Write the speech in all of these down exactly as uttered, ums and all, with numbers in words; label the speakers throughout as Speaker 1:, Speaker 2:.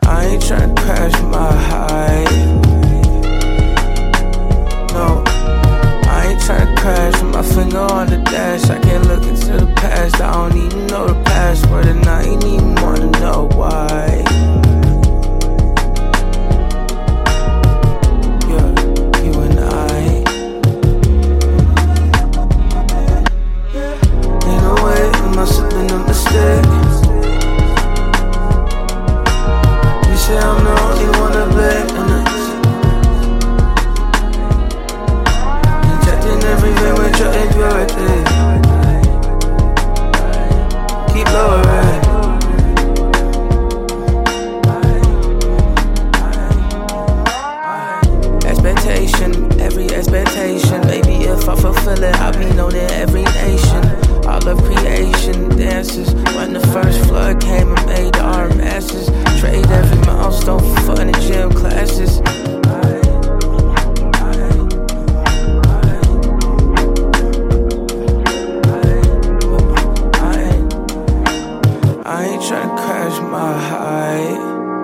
Speaker 1: I ain't tryna crash my high. No, I ain't tryna crash with my finger on the dash. I can't look into the past. I don't even know the password, and I ain't even wanna know why. Yeah, you and I. Ain't no way it must have been a mistake. You say I'm the only one to blame, and it's injecting every vein with your impurity. Keep lowering. Expectation, every expectation. Maybe if I fulfill it, I'll be known in every nation. All of creation dances. When the first flood came and made our masses trade every milestone for fun and gym classes. I ain't tryna crash my high.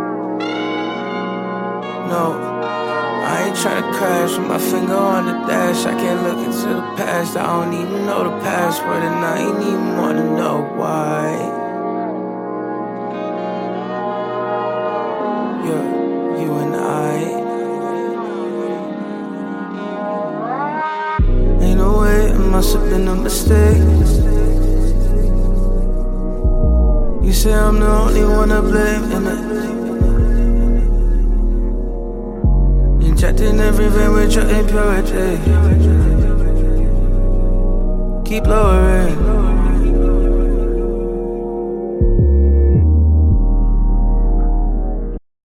Speaker 1: No, I ain't tryna crash with my finger on the dash. I can't look into the past. I don't even know the password, and I ain't even wanna know why. Yeah, you and I. Ain't no way it must have been a mistake. You say I'm the only one to blame, and it injecting every vein with your impurity. Keep lowering.